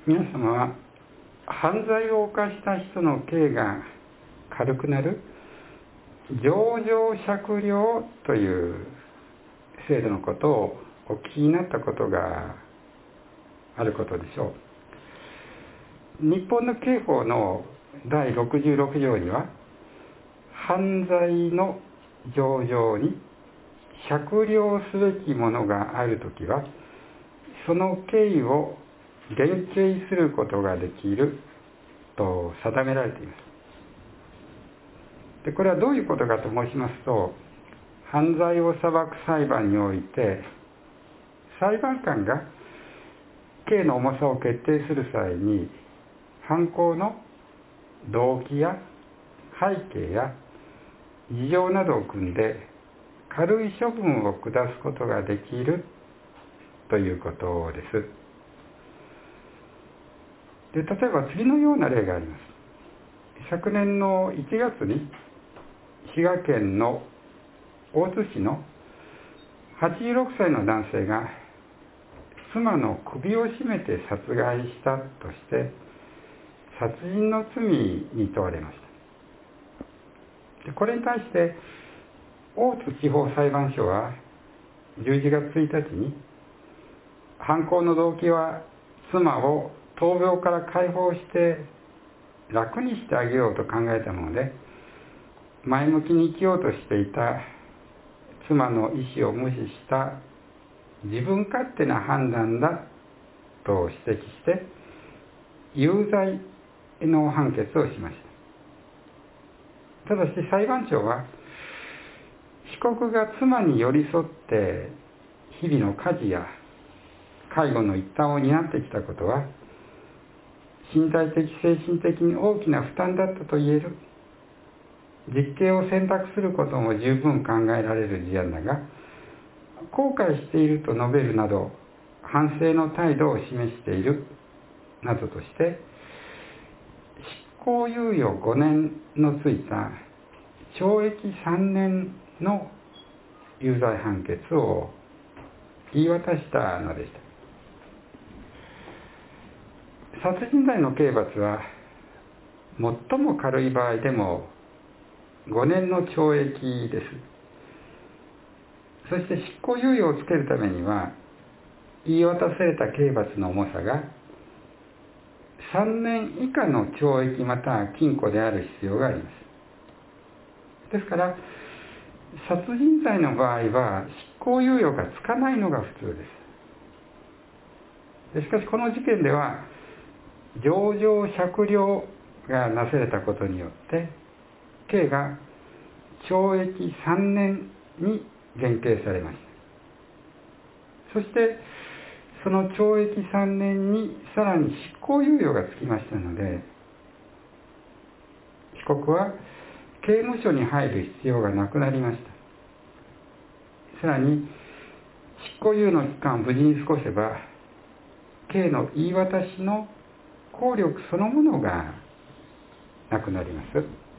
皆様は犯罪を犯した人の刑が軽くなる情状酌量という制度のことをお聞きになったことがあることでしょう。日本の刑法の第66条には、犯罪の情状に酌量すべきものがあるときは、その経緯を減刑することができると定められています。で、これはどういうことかと申しますと、犯罪を裁く裁判において、裁判官が刑の重さを決定する際に、犯行の動機や背景や事情などを組んで、軽い処分を下すことができるということです。で、例えば次のような例があります。昨年の1月に滋賀県の大津市の86歳の男性が妻の首を絞めて殺害したとして殺人の罪に問われました。で、これに対して大津地方裁判所は11月1日に、犯行の動機は妻を闘病から解放して楽にしてあげようと考えたもので、前向きに生きようとしていた妻の意思を無視した自分勝手な判断だと指摘して有罪の判決をしました。ただし裁判長は、被告が妻に寄り添って日々の家事や介護の一端を担ってきたことは、身体的精神的に大きな負担だったと言える。実刑を選択することも十分考えられる事案だが、後悔していると述べるなど反省の態度を示しているなどとして、執行猶予5年のついた懲役3年の有罪判決を言い渡したのでした。殺人罪の刑罰は最も軽い場合でも5年の懲役です。そして執行猶予をつけるためには、言い渡された刑罰の重さが3年以下の懲役または禁錮である必要があります。ですから、殺人罪の場合は執行猶予がつかないのが普通です。しかしこの事件では、情状酌量がなされたことによって、刑が懲役3年に減刑されました。そしてその懲役3年にさらに執行猶予がつきましたので、被告は刑務所に入る必要がなくなりました。さらに執行猶予の期間を無事に過ごせば、刑の言い渡しの効力そのものがなくなります。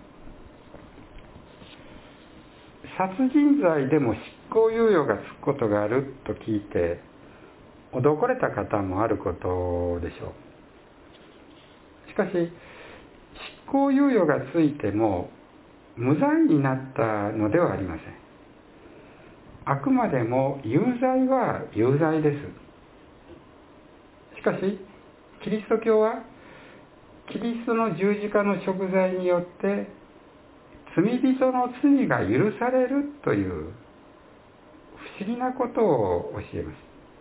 殺人罪でも執行猶予がつくことがあると聞いて驚かれた方もあることでしょう。しかし、執行猶予がついても無罪になったのではありません。あくまでも有罪は有罪です。しかし、キリスト教はキリストの十字架の贖罪によって罪人の罪が許されるという不思議なことを教えます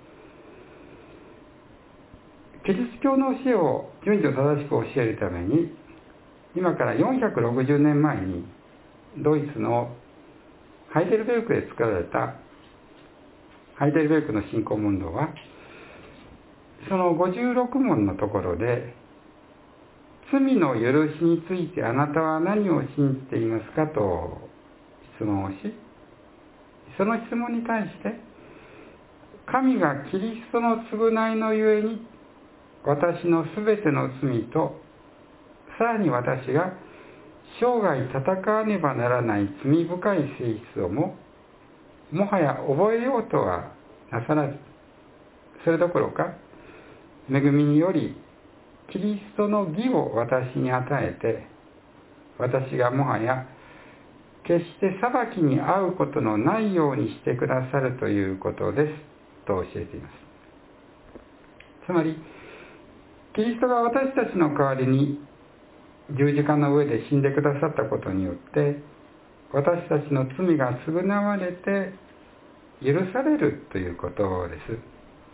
。キリスト教の教えを順序正しく教えるために、今から460年前にドイツのハイデルベルクで作られたハイデルベルクの信仰問答は、その56問のところで、罪の許しについてあなたは何を信じていますかと質問をし、その質問に対して、神がキリストの償いのゆえに私のすべての罪と、さらに私が生涯戦わねばならない罪深い性質をもはや覚えようとはなさらず、それどころか恵みによりキリストの義を私に与えて、私がもはや決して裁きに遭うことのないようにしてくださるということですと教えています。つまりキリストが私たちの代わりに十字架の上で死んでくださったことによって、私たちの罪が償われて許されるということです。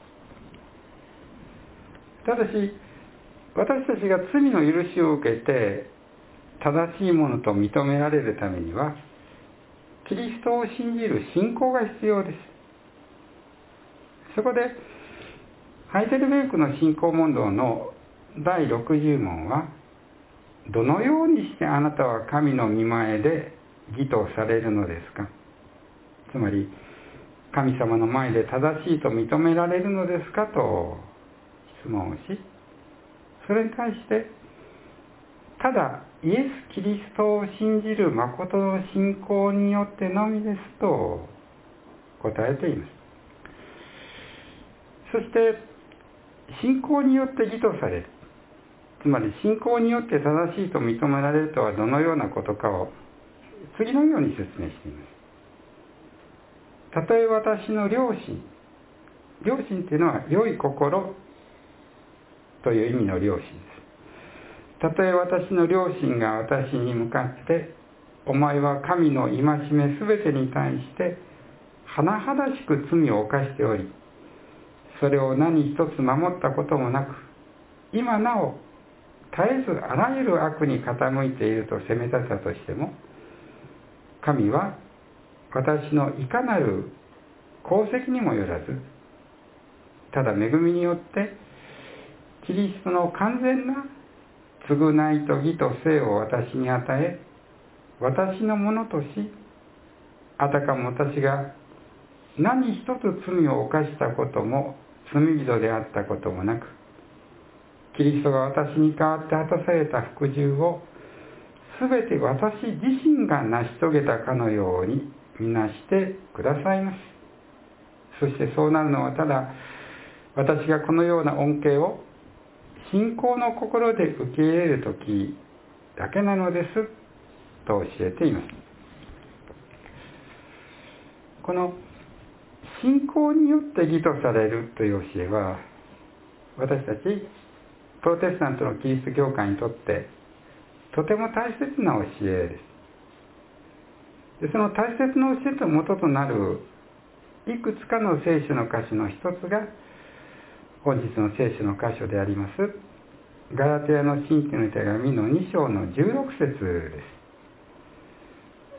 ただし私たちが罪の許しを受けて正しいものと認められるためには、キリストを信じる信仰が必要です。そこでハイデルベルクの信仰問答の第60問は、どのようにしてあなたは神の御前で義とされるのですか。つまり神様の前で正しいと認められるのですかと質問をし、それに対してただイエス・キリストを信じる誠の信仰によってのみですと答えています。そして信仰によって義とされる、つまり信仰によって正しいと認められるとはどのようなことかを次のように説明しています。たとえ私の良心というのは良い心という意味の良心です。たとえ私の良心が私に向かって、お前は神の戒めすべてに対して甚だしく罪を犯しており、それを何一つ守ったこともなく、今なお絶えずあらゆる悪に傾いていると責め立てたとしても、神は私のいかなる功績にもよらず、ただ恵みによってキリストの完全な償いと義と生を私に与え、私のものとし、あたかも私が何一つ罪を犯したことも罪人であったこともなく、キリストが私に代わって果たされた服従をすべて私自身が成し遂げたかのようにみなしてくださいます。そしてそうなるのはただ私がこのような恩恵を信仰の心で受け入れるときだけなのですと教えています。この信仰によって義とされるという教えは、私たちプロテスタントのキリスト教会にとってとても大切な教えです。でその大切な教えと元となるいくつかの聖書の箇所の一つが本日の聖書の箇所でありますガラテヤの信徒の手紙の2章の16節です。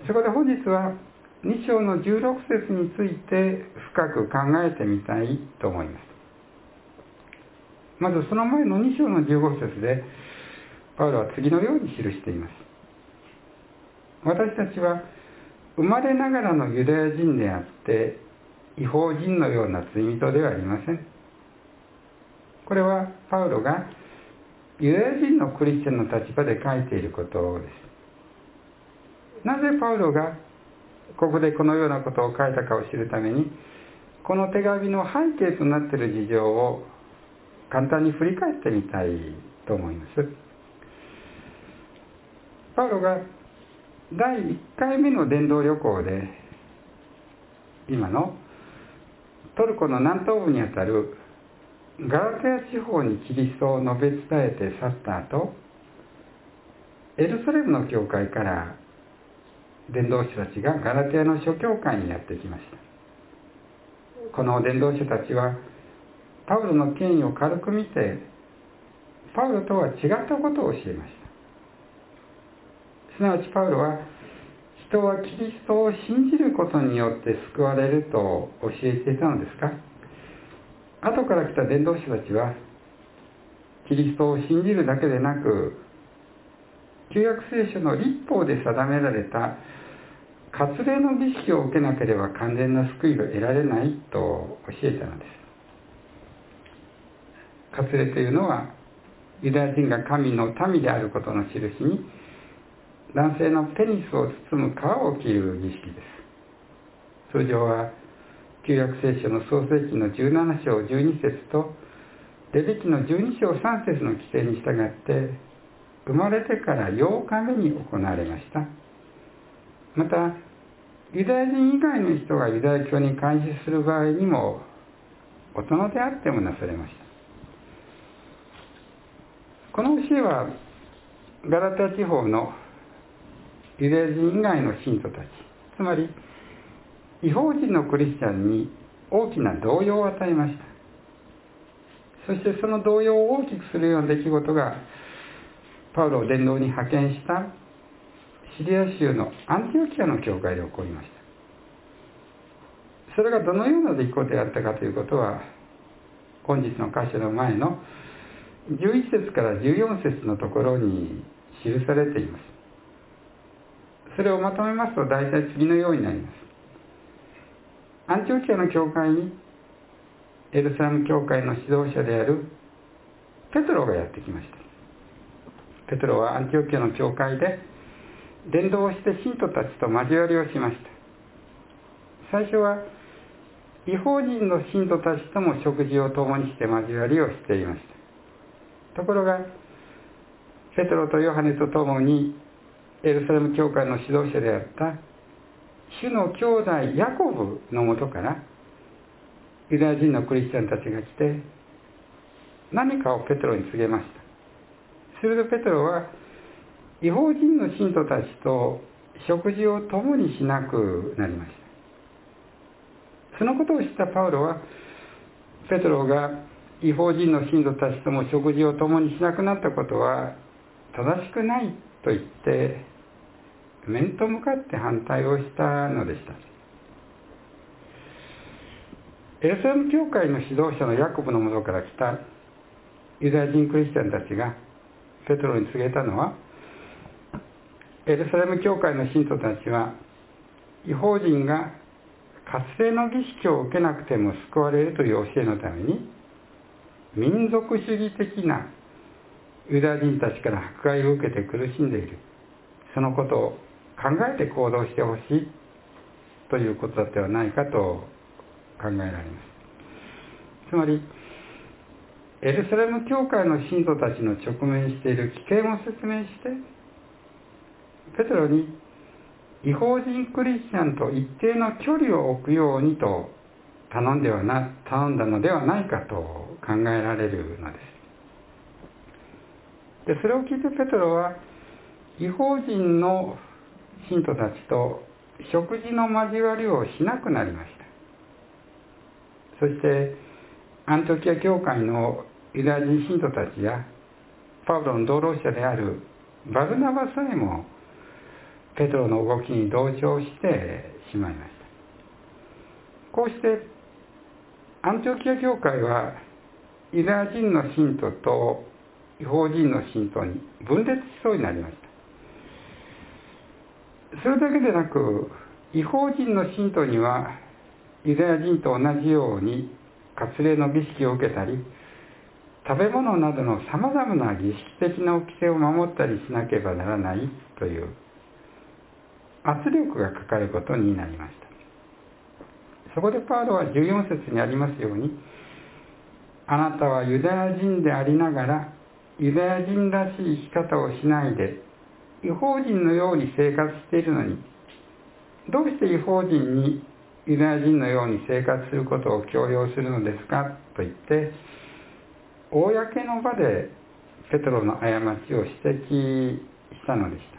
そこで本日は2章の16節について深く考えてみたいと思います。まずその前の2章の15節でパウロは次のように記しています。私たちは生まれながらのユダヤ人であって異邦人のような罪人ではありません。これはパウロがユダヤ人のクリスチャンの立場で書いていることです。なぜパウロがここでこのようなことを書いたかを知るために、この手紙の背景となっている事情を簡単に振り返ってみたいと思います。パウロが第1回目の伝道旅行で今のトルコの南東部にあたるガラテヤ地方にキリストを述べ伝えて去った後、エルサレムの教会から伝道師たちがガラテヤの諸教会にやってきました。この伝道師たちはパウロの権威を軽く見て、パウロとは違ったことを教えました。すなわちパウロは、人はキリストを信じることによって救われると教えていたのですか？後から来た伝道師たちは、キリストを信じるだけでなく、旧約聖書の律法で定められた割礼の儀式を受けなければ完全な救いが得られないと教えたのです。割礼というのは、ユダヤ人が神の民であることの印に、男性のペニスを包む皮を切る儀式です。通常は旧約聖書の創世記の17章12節とレビ記の12章3節の規定に従って生まれてから8日目に行われました。またユダヤ人以外の人がユダヤ教に監視する場合にも大人であってもなされました。この教えはガラテヤ地方のユダヤ人以外の信徒たち、つまり異邦人のクリスチャンに大きな動揺を与えました。そしてその動揺を大きくするような出来事がパウロを伝道に派遣したシリア州のアンティオキアの教会で起こりました。それがどのような出来事であったかということは本日の箇所の前の11節から14節のところに記されています。それをまとめますと大体次のようになります。アンティオキアの教会にエルサレム教会の指導者であるペトロがやってきました。ペトロはアンティオキアの教会で伝道をして信徒たちと交わりをしました。最初は異邦人の信徒たちとも食事を共にして交わりをしていました。ところがペトロとヨハネと共にエルサレム教会の指導者であった主の兄弟ヤコブのもとからユダヤ人のクリスチャンたちが来て何かをペトロに告げました。するとペトロは異邦人の信徒たちと食事を共にしなくなりました。そのことを知ったパウロはペトロが異邦人の信徒たちとも食事を共にしなくなったことは正しくないと言って面と向かって反対をしたのでした。エルサレム教会の指導者のヤコブのもとから来たユダヤ人クリスチャンたちがペトロに告げたのは、エルサレム教会の信徒たちは異邦人が割礼の儀式を受けなくても救われるという教えのために民族主義的なユダヤ人たちから迫害を受けて苦しんでいる、そのことを考えて行動してほしいということだってはないかと考えられます。つまりエルサレム教会の信徒たちの直面している危険を説明してペトロに異邦人クリスチャンと一定の距離を置くようにと頼んだのではないかと考えられるのです。でそれを聞いてペトロは異邦人の信徒たちと食事の交わりをしなくなりました。そしてアントキア教会のユダヤ人信徒たちやパウロの同労者であるバルナバさえもペトロの動きに同調してしまいました。こうしてアンティオキア教会はユダヤ人の信徒と異邦人の信徒に分裂しそうになりました。それだけでなく異邦人の信徒にはユダヤ人と同じように割礼の儀式を受けたり食べ物などのさまざまな儀式的な掟を守ったりしなければならないという圧力がかかることになりました。そこでパウロは14節にありますように、あなたはユダヤ人でありながらユダヤ人らしい生き方をしないで異邦人のように生活しているのに、どうして異邦人にユダヤ人のように生活することを強要するのですかと言って公の場でペトロの過ちを指摘したのでした。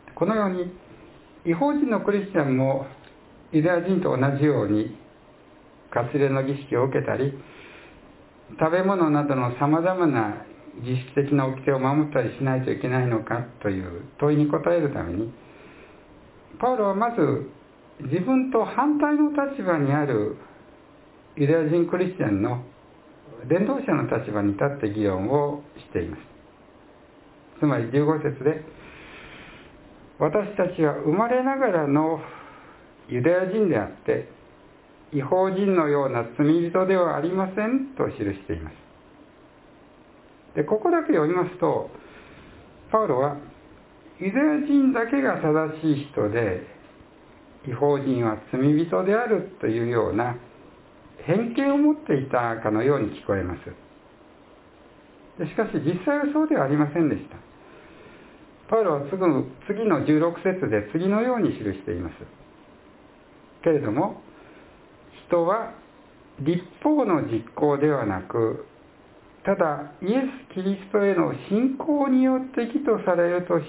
このように異邦人のクリスチャンもユダヤ人と同じように割礼の儀式を受けたり食べ物などのさまざまな儀式的な掟を守ったりしないといけないのかという問いに答えるために、パウロはまず自分と反対の立場にあるユダヤ人クリスチャンの伝道者の立場に立って議論をしています。つまり15節で、私たちは生まれながらのユダヤ人であって異邦人のような罪人ではありませんと記しています。でここだけ読みますと、パウロはユダヤ人だけが正しい人で異邦人は罪人であるというような偏見を持っていたかのように聞こえます。しかし実際はそうではありませんでした。パウロは次の16節で次のように記しています。けれども、人は律法の実行ではなく、ただイエス・キリストへの信仰によって義とされるとして、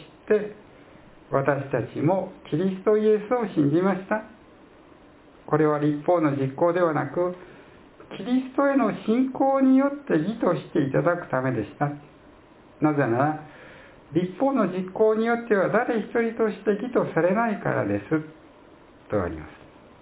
私たちもキリストイエスを信じました。これは律法の実行ではなく、キリストへの信仰によって義としていただくためでした。なぜなら、律法の実行によっては誰一人として義とされないからです。とあります。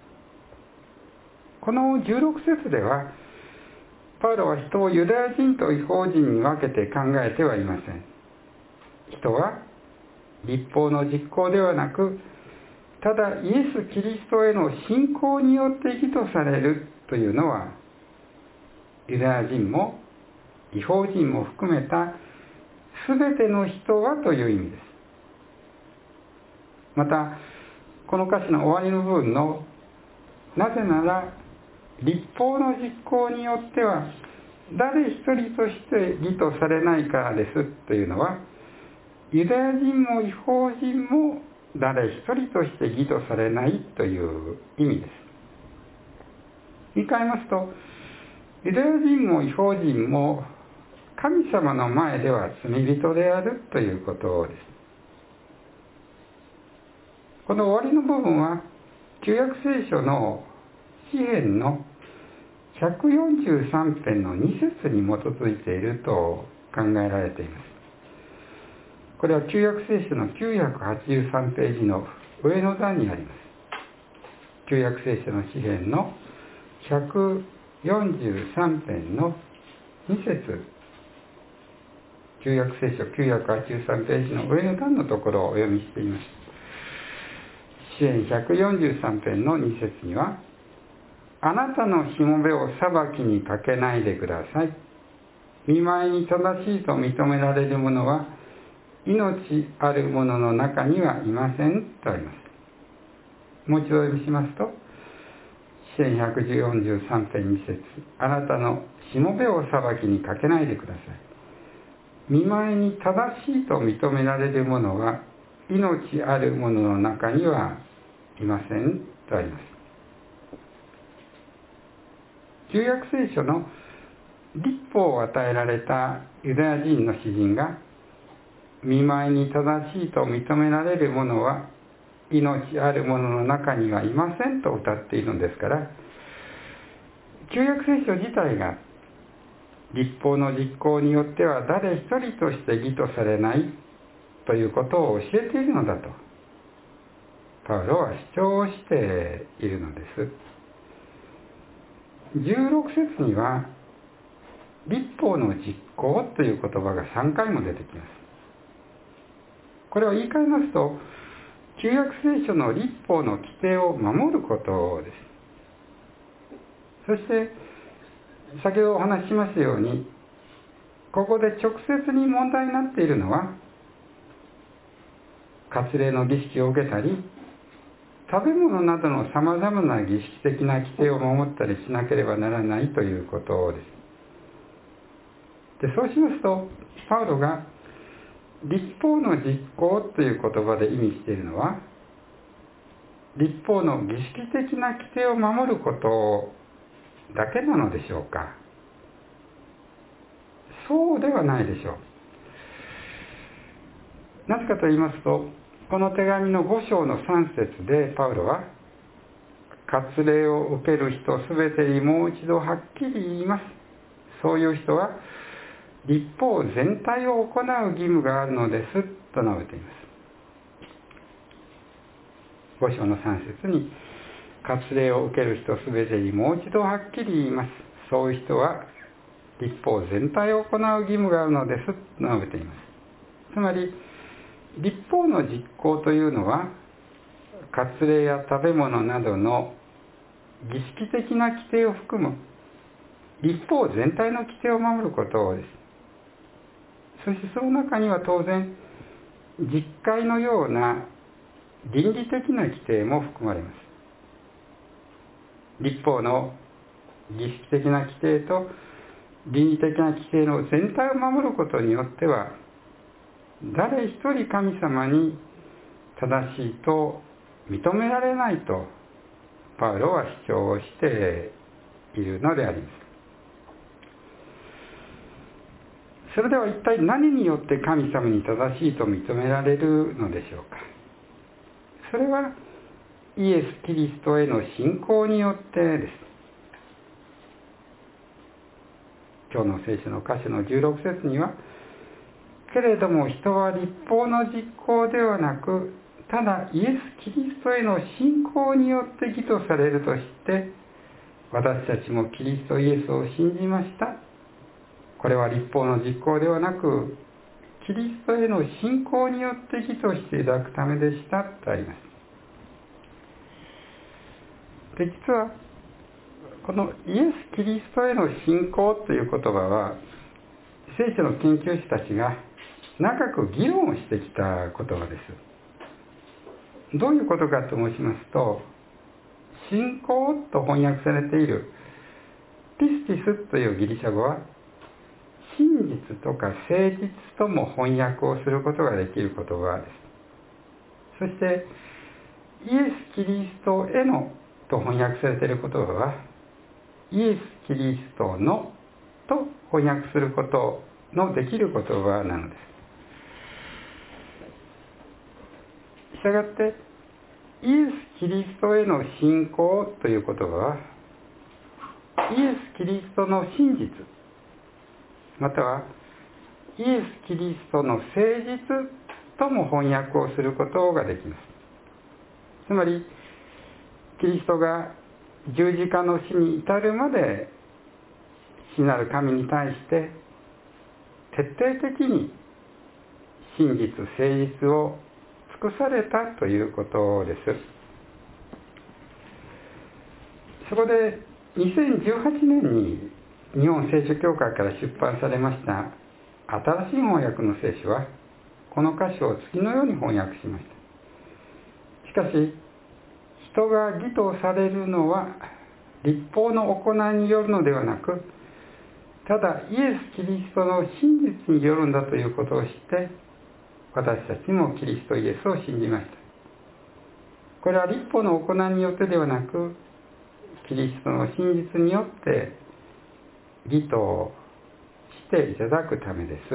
この16節では、パウロは人をユダヤ人と異邦人に分けて考えてはいません。人は律法の実行ではなく、ただイエス・キリストへの信仰によって義とされるというのは、ユダヤ人も異邦人も含めた全ての人はという意味です。また、この歌詞の終わりの部分の、なぜなら律法の実行によっては誰一人として義とされないからですというのは、ユダヤ人も異邦人も誰一人として義とされないという意味です。言い換えますと、ユダヤ人も異邦人も神様の前では罪人であるということです。この終わりの部分は、旧約聖書の詩編の143編の2節に基づいていると考えられています。これは旧約聖書の983ページの上の段にあります。旧約聖書の詩編の143編の2節、旧約聖書983ページの上の段のところをお読みしています。詩編143編の2節には、あなたのしもべを裁きにかけないでください。見舞いに正しいと認められる者は、命ある者の中にはいませんとあります。もう一度お読みしますと、詩編143編2節、あなたのしもべを裁きにかけないでください。見舞いに正しいと認められる者は、命ある者の中にはいませんとあります。旧約聖書の律法を与えられたユダヤ人の詩人が、見舞いに正しいと認められる者は命ある者の中にはいませんと歌っているのですから、旧約聖書自体が律法の実行によっては誰一人として義とされないということを教えているのだとパウロは主張しているのです。16節には律法の実行という言葉が3回も出てきます。これを言い換えますと、旧約聖書の律法の規定を守ることです。そして先ほどお話ししましたように、ここで直接に問題になっているのは、割礼の儀式を受けたり、食べ物などのさまざまな儀式的な規定を守ったりしなければならないということです。そうしますと、パウロが律法の実行という言葉で意味しているのは、律法の儀式的な規定を守ることだけなのでしょうか。そうではないでしょう。なぜかと言いますと、この手紙の5章の3節でパウロは、割礼を受ける人すべてにもう一度はっきり言います。そういう人は律法全体を行う義務があるのですと述べています。5章の3節に、割礼を受ける人すべてにもう一度はっきり言います。そういう人は律法全体を行う義務があるのですと述べています。つまり、律法の実行というのは、割礼や食べ物などの儀式的な規定を含む律法全体の規定を守ることです。そしてその中には当然、実戒のような倫理的な規定も含まれます。律法の儀式的な規定と倫理的な規定の全体を守ることによっては、誰一人神様に正しいと認められないとパウロは主張をしているのであります。それでは一体何によって神様に正しいと認められるのでしょうか。それはイエス・キリストへの信仰によってです。今日の聖書の箇所の16節には、けれども人は律法の実行ではなく、ただイエス・キリストへの信仰によって義とされるとして、私たちもキリストイエスを信じました。これは律法の実行ではなく、キリストへの信仰によって義としていただくためでしたとあります。で、実はこのイエス・キリストへの信仰という言葉は、聖書の研究者たちが長く議論をしてきた言葉です。どういうことかと申しますと、信仰と翻訳されているピスティスというギリシャ語は、真実とか誠実とも翻訳をすることができる言葉です。そしてイエス・キリストへのと翻訳されている言葉は、イエス・キリストのと翻訳することのできる言葉なのです。したがってイエス・キリストへの信仰という言葉は、イエス・キリストの真実、またはイエス・キリストの誠実とも翻訳をすることができます。つまりキリストが十字架の死に至るまで父なる神に対して徹底的に真実誠実を尽くされたということです。そこで2018年に日本聖書協会から出版されました新しい翻訳の聖書は、この箇所を次のように翻訳しました。しかし人が義とされるのは律法の行いによるのではなく、ただイエス・キリストの真実によるんだということを知って、私たちもキリストイエスを信じました。これは律法の行いによってではなく、キリストの真実によって義としていただくためです。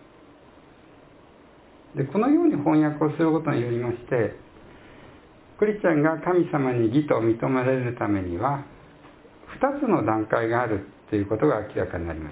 で、このように翻訳をすることによりまして、クリスチャンが神様に義と認められるためには2つの段階があるということが明らかになりました。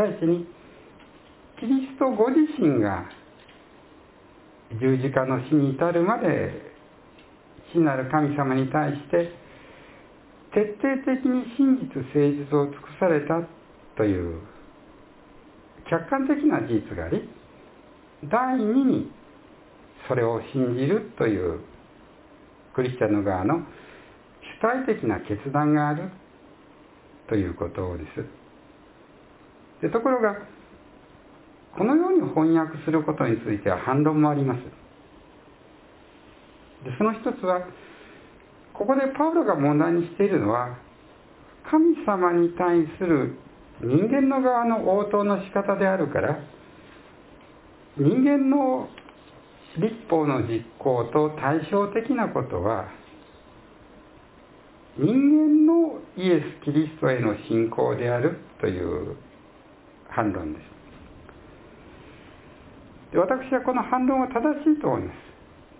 第一に、キリストご自身が十字架の死に至るまで父なる神様に対して徹底的に真実誠実を尽くされたという客観的な事実があり、第二にそれを信じるというクリスチャンの側の主体的な決断があるということです。で、ところがこのように翻訳することについては反論もあります。で、その一つは、ここでパウロが問題にしているのは、神様に対する人間の側の応答の仕方であるから、人間の律法の実行と対照的なことは、人間のイエス・キリストへの信仰であるという反論です。で、私はこの反論は正しいと思います。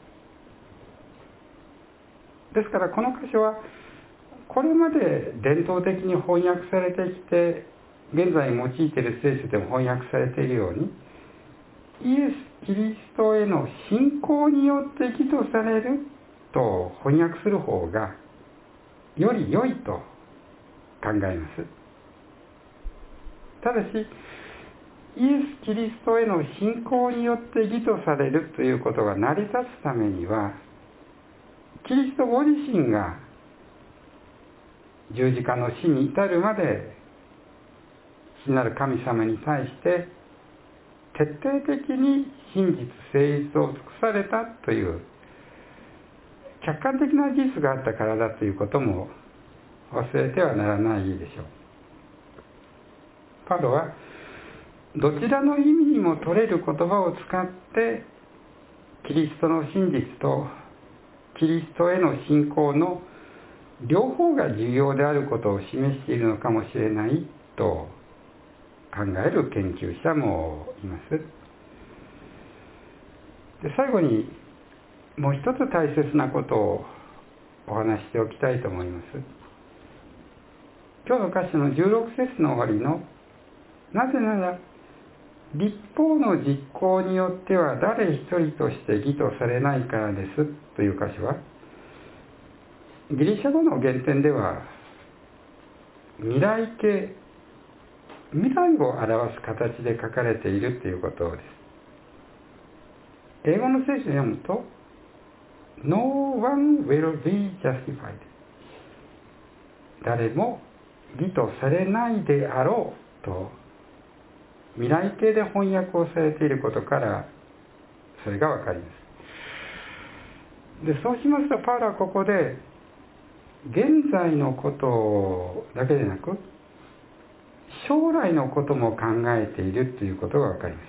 ですからこの箇所はこれまで伝統的に翻訳されてきて、現在用いている聖書でも翻訳されているように、イエス・キリストへの信仰によって義とされると翻訳する方がより良いと考えます。ただし、イエス・キリストへの信仰によって義とされるということが成り立つためには、キリストご自身が十字架の死に至るまで父なる神様に対して徹底的に真実誠実を尽くされたという客観的な事実があったからだということも忘れてはならないでしょう。パウロはどちらの意味にも取れる言葉を使ってキリストの真実とキリストへの信仰の両方が重要であることを示しているのかもしれないと考える研究者もいます。で、最後にもう一つ大切なことをお話しておきたいと思います。今日の箇所の16節の終わりのなぜなら律法の実行によっては誰一人として義とされないからですという箇所は、ギリシャ語の原典では未来形、未来を表す形で書かれているということです。英語の聖書を読むと No one will be justified、 誰も義とされないであろうと未来形で翻訳をされていることからそれがわかります。で、そうしますとパウロはここで現在のことだけでなく将来のことも考えているということがわかります。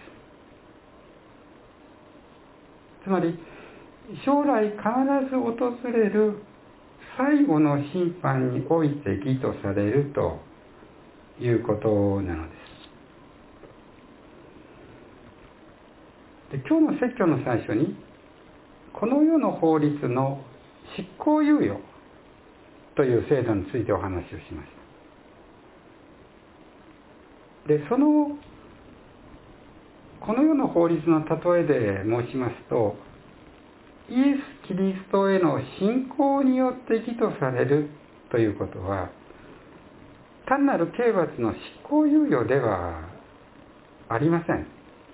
つまり将来必ず訪れる最後の審判において義とされるということなのです。で、今日の説教の最初にこの世の法律の執行猶予という制度についてお話をしました。で、この世の法律の例えで申しますと、イエス・キリストへの信仰によって義とされるということは、単なる刑罰の執行猶予ではありません。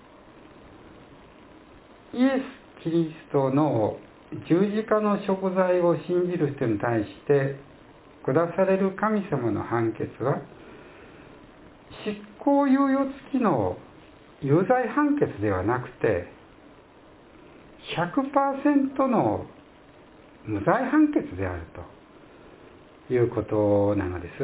イエス・キリストの十字架の贖罪を信じる人に対して下される神様の判決は、執行猶予付きの有罪判決ではなくて、100% の無罪判決であるということなのです。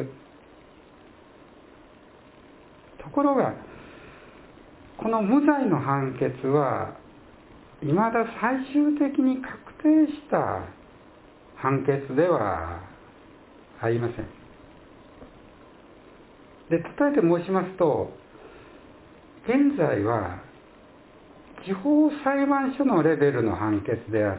ところが、この無罪の判決は、未だ最終的に確定した判決ではありません。で、例えて申しますと、現在は地方裁判所のレベルの判決であって、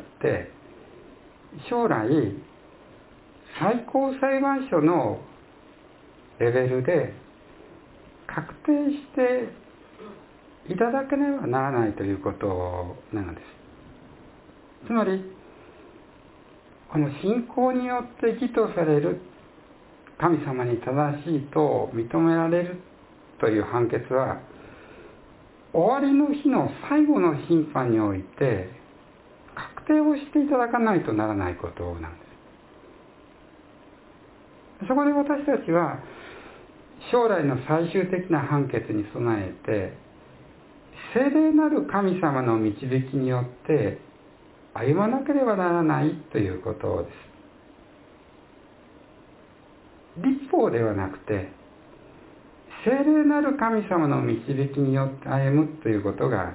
将来最高裁判所のレベルで確定していただけねばならないということなのです。つまりこの信仰によって義とされる、神様に正しいと認められるという判決は、終わりの日の最後の審判において確定をしていただかないとならないことなんです。そこで私たちは将来の最終的な判決に備えて、聖霊なる神様の導きによって歩まなければならないということです。律法ではなくて、聖霊なる神様の導きによって歩むということが、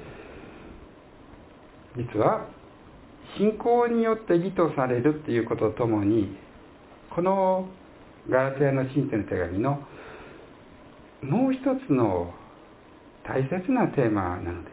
実は信仰によって義とされるということともに、このガラテヤの信徒の手紙のもう一つの大切なテーマなのです。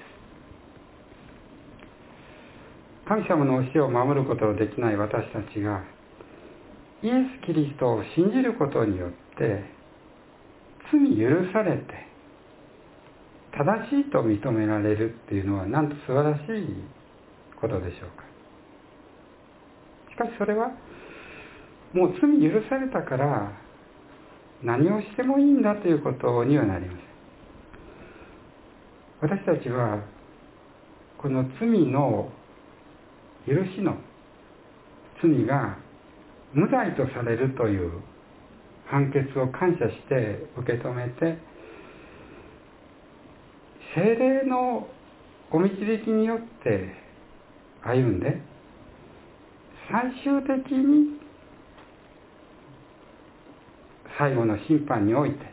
神様の教えを守ることのできない私たちがイエス・キリストを信じることによって罪許されて正しいと認められるっていうのは、なんと素晴らしいことでしょうか。しかしそれはもう罪許されたから何をしてもいいんだということにはなりません。私たちはこの罪の許しの罪が無罪とされるという判決を感謝して受け止めて、聖霊のお導きによって歩んで、最終的に最後の審判において、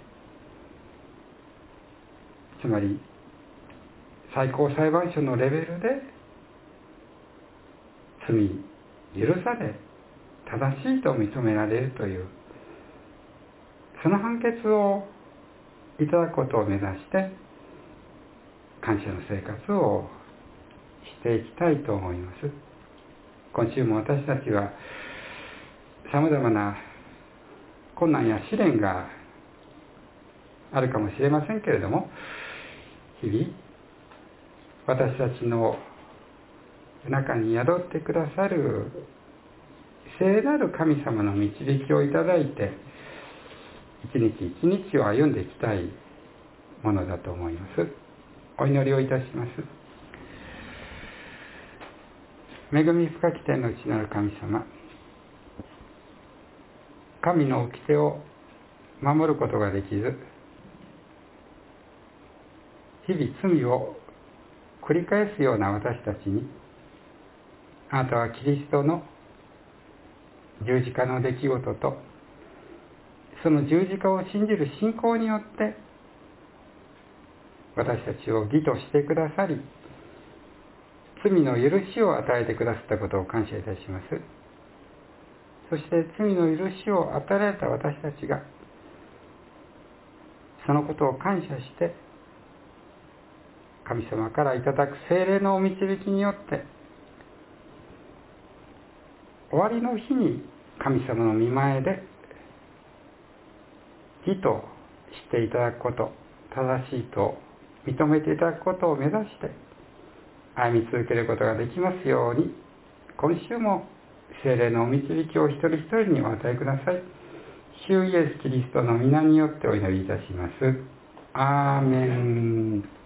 つまり最高裁判所のレベルで罪許され正しいと認められるという、その判決をいただくことを目指して感謝の生活をしていきたいと思います。今週も私たちはさまざまな困難や試練があるかもしれませんけれども、日々私たちの中に宿ってくださる聖なる神様の導きをいただいて、一日一日を歩んでいきたいものだと思います。お祈りをいたします。恵み深き天の内なる神様、神の掟を守ることができず、日々罪を繰り返すような私たちに、あなたはキリストの十字架の出来事と、その十字架を信じる信仰によって私たちを義としてくださり、罪の許しを与えてくださったことを感謝いたします。そして罪の許しを与えられた私たちが、そのことを感謝して神様からいただく聖霊のお導きによって、終わりの日に神様の御前で義としていただくこと、正しいと認めていただくことを目指して歩み続けることができますように、今週も聖霊のお導きを一人一人にお与えください。主イエスキリストの皆によってお祈りいたします。アーメン。